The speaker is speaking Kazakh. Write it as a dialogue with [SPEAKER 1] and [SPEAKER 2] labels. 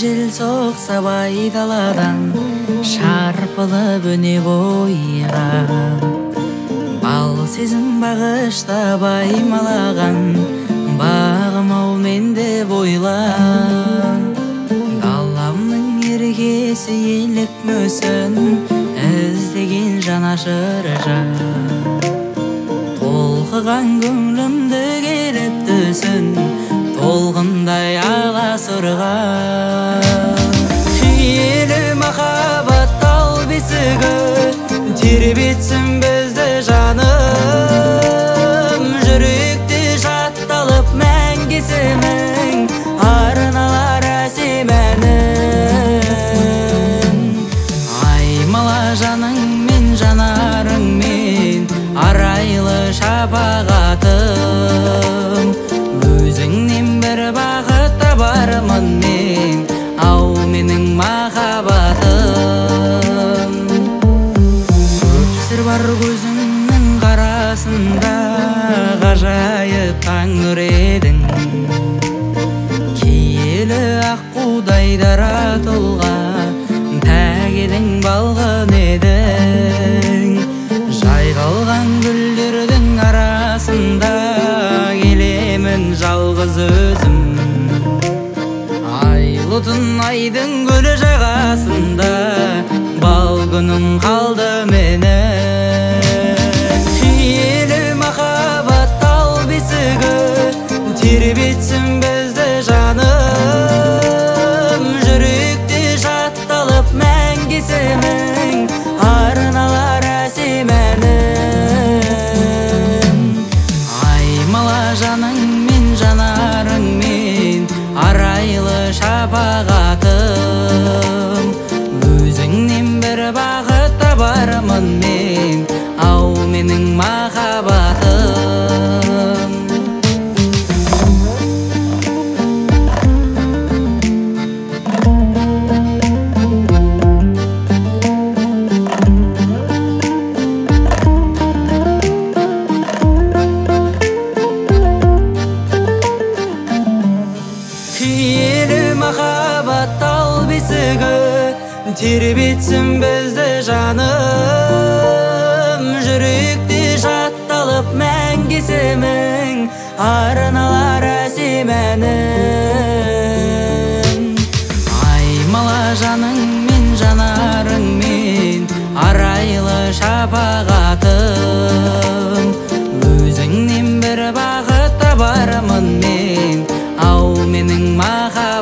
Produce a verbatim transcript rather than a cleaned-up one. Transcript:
[SPEAKER 1] жел соқса байдаладан шарпылып өне бойға, бал сезім бағышта баймалаған бағым-ау менде бойла. Даламның ергесі елік мөсін іздеген жанашыр жан, толқыған көңлімді келіп түсін толғындай аласырға. Киелі махаббат тал бесігі тербетсін бізді жаным, жүректе жатталып мәңгесімің арналар әсем әнің. Аймала жаныңмен жанарыңмен арайлы шапағатым, өзіңнен бір бақыт табармын мен, ау менің махаббатым. Көп сыр бар көзіңнің қарасында, ғажайып таң нүредің, киелі аққудай дара тұлға, пәк едің балғын едің. Жайқалған гүлдердің арасында келемін жалғыз өзім, айлы түн айдың көлі жағасында бал күнім қалды менің. Киелі махаббат тал бесігі тербетсін бізді жаным, жүректе жатталып мәңгесімің арналар әсем әнің. Аймала жаныңмен жанарыңмен арайлы шапағатым, өзіңнен бір бақыт табармын мен, ау менің махаббатым. Киелі махаббат тал бесігі тербетсін бізді жаным, жүректе жатталып мәңгесімің арналар әсем әнің. Аймала жаныңмен жанарыңмен арайлы шапағатым, өзіңнен бір бақыт табармын мен, ау менің махаббатым.